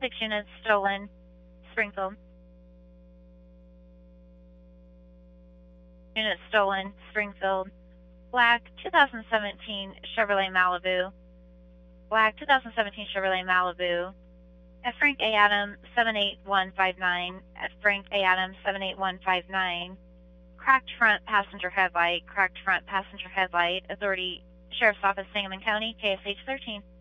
6 units stolen, Springfield. Unit stolen, Springfield. Black 2017 Chevrolet Malibu. Black 2017 Chevrolet Malibu. At Frank A. Adam 78159. At Frank A. Adam 78159. Cracked front passenger headlight. Cracked front passenger headlight. Authority Sheriff's Office, Sangamon County, KSH 13.